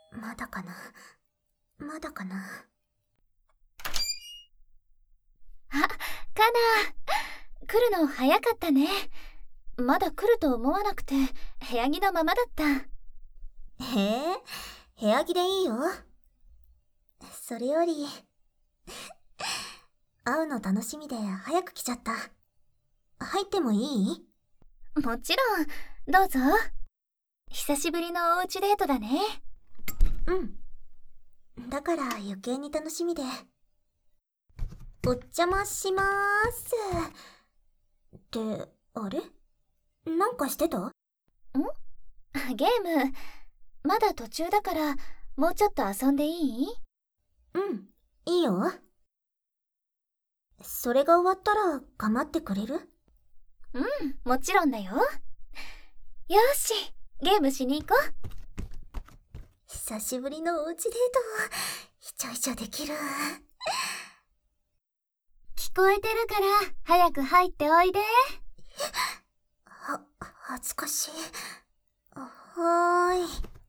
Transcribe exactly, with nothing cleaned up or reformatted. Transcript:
まだかな。まだかな。 あ、カナ。来るの早かったね。まだ来ると思わなくて部屋着のままだった。 へえ、部屋着でいいよ。それより会うの楽しみで早く来ちゃった。入ってもいい？ もちろん、どうぞ。久しぶりのおうちデートだね。 うん。だから余計に楽しみで。お邪魔しまーす。って、あれ？なんかしてた？ん？ ゲーム、まだ途中だからもうちょっと遊んでいい？ うん、いいよ。それが終わったら構ってくれる？ うん、もちろんだよ。よし、ゲームしに行こう。 久しぶりのおうちデート、イチャイチャできる。 聞こえてるから早く入っておいで。 は、恥ずかしい。はーい。